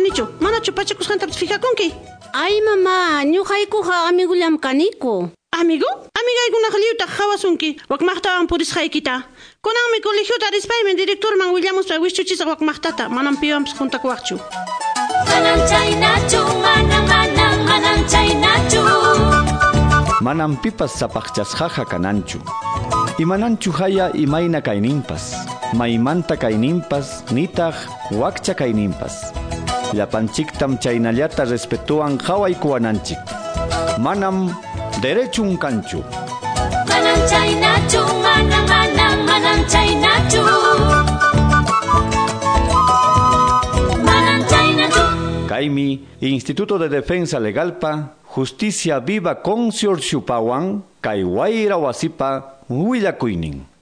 michu. Manachu pachakusqantapas fijakunki. Ay, mamá, ñuqaykuqa amigullam kaniku. Amigo? Amigaykunaq lliwtaq hawasunki. Wakmaqtawan purisqaykita. Kunanmi colegiota rispaymi directorman willamuspa wischuchisaq wakmaqtata. Manam piwanpas juntakuwaqchu. Manam chaynachu, manam chaynachu. Manam pipas sapaqchasqaqa kananchu. Imananchu haya imayna kayninpas. Maymanta kayninpas, nitaq wakcha kayninpas. Llapanchiktam chaynallata respetuan hawaykuwananchik. Manam derechun kanchu. Manam chaynachu, manam chaynachu. Manam chaynachu. Kaymi Instituto de Defensa Legalpa Justicia Viva Consorciupawan kay wayra wasipa willakuynin.